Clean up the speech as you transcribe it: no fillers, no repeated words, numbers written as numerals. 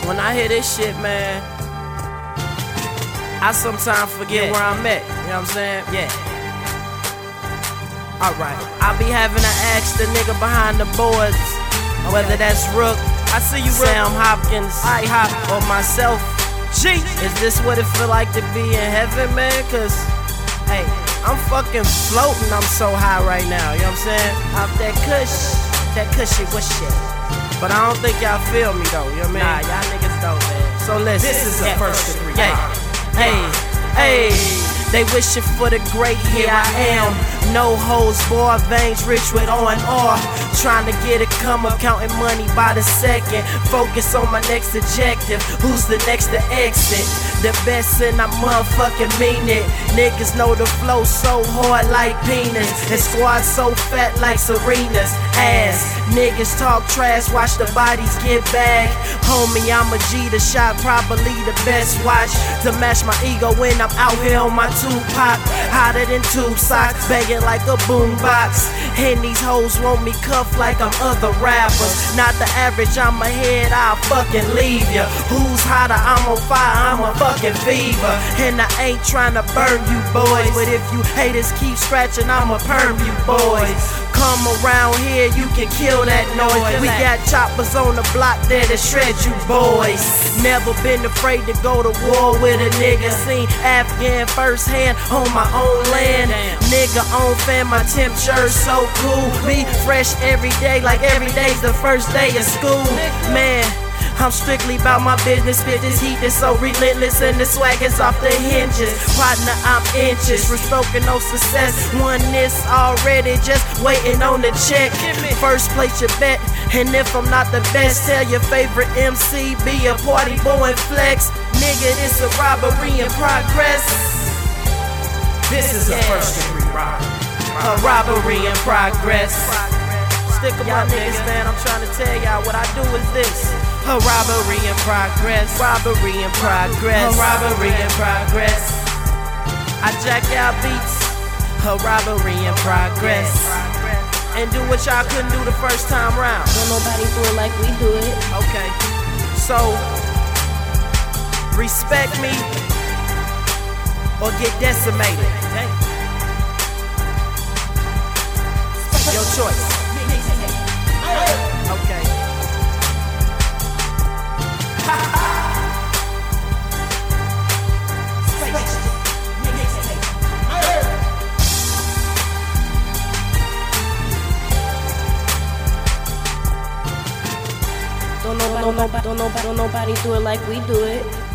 When I hear this shit, man, I sometimes forget where I'm at. You know what I'm saying? Yeah. Alright. I be having to ask the nigga behind the boards, whether that's Rook, I see you, Sam Hopkins, I-Hop, or myself. G, is this what it feel like to be in heaven, man? Cause, hey, I'm fucking floating, I'm so high right now, you know what I'm saying? Off that cushy shit. But I don't think y'all feel me though, you know what I mean? Nah, y'all niggas don't, man. So listen, this is the first degree. Hey, they wishing for the great, here I am. No hoes, boy, veins rich with O&R. Trying to get a come up, counting money by the second. Focus on my next objective, who's the next to exit? The best and I motherfucking mean it. Niggas know the flow so hard like penis, and squad so fat like Serena's ass. Niggas talk trash, watch the bodies get back. Homie, I'm a G, the shot probably the best watch to match my ego when I'm out here on my Tupac. Hotter than tube socks, begging like a boombox. And these hoes want me cuffed like I'm other rappers. Not the average, I'm ahead, I'll fucking leave ya. Who's hotter? I'm on fire, I'm a fucking fever. And I ain't trying to burn you boys, but if you haters keep scratching, I'ma perm you boys. Come around here, you can kill that noise. We got choppers on the block there to shred you boys. Never been afraid to go to war with a nigga. Seen Afghan firsthand on my own land. Nigga on fan, my temperature so cool. Be fresh every day like every day's the first day of school. Man, I'm strictly about my business, spit this heat that's so relentless, and the swag is off the hinges. Partner, I'm inches, spoken no success. Won this already, just waiting on the check. First place your bet, and if I'm not the best, tell your favorite MC, be a party boy and flex. Nigga, this a robbery in progress. This is a first degree robbery. A robbery in progress. Stick 'em up, niggas, man. I'm trying to tell y'all what I do is this. A robbery in progress. Robbery in progress. A robbery in progress. I jack y'all beats. A robbery in progress. And do what y'all couldn't do the first time round. Don't nobody do it like we do it. Okay. So, respect me or get decimated. Your choice. Okay. Don't nobody do it like we do it.